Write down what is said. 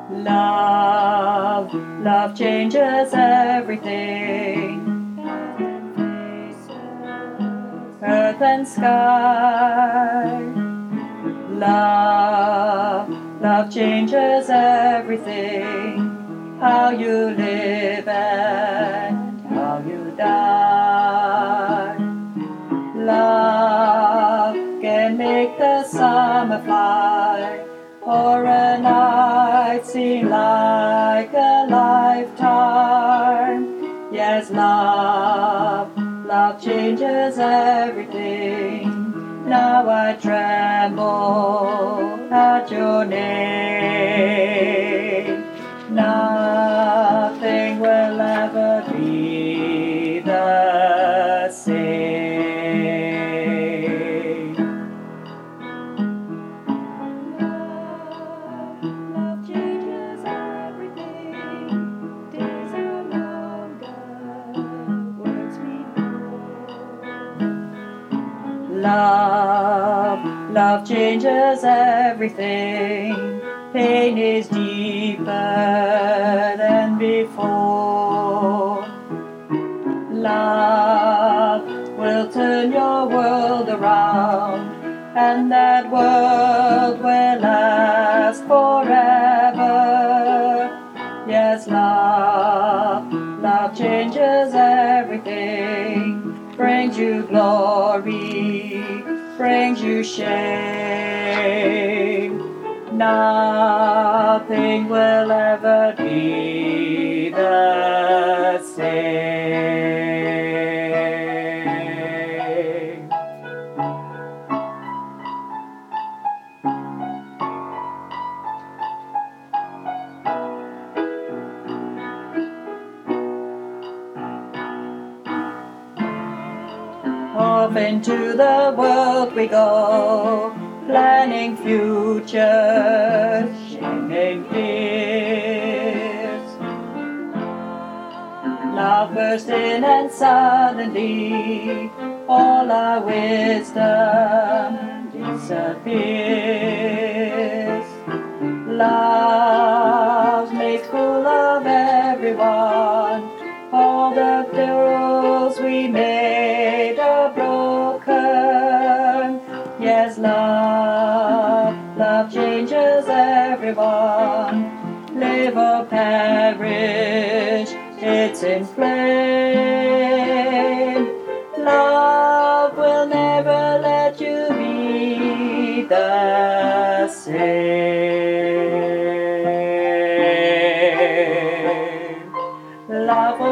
Love, love changes everything. Earth and sky. Love, love changes everything. How you live and how you die. Love can make the summer fly, or a night seem like a lifetime. Yes, love, love changes everything. Now I tremble at your name. Nothing will ever be the same. Love changes everything. Days are longer, words mean more. Love, love changes everything. Pain is deeper than before. Love will turn your world around, and that world will last forever. Yes, love, love changes everything, brings you glory, brings you shame. Nothing will ever be the same. Off into the world we go, planning futures, shaming fears. Love burst in and suddenly all our wisdom disappears. Love makes fool of everyone. All the rules we made are broken. Yes, love, love changes everyone. Live or perish, it's in flame. Love will never let you be the same. Love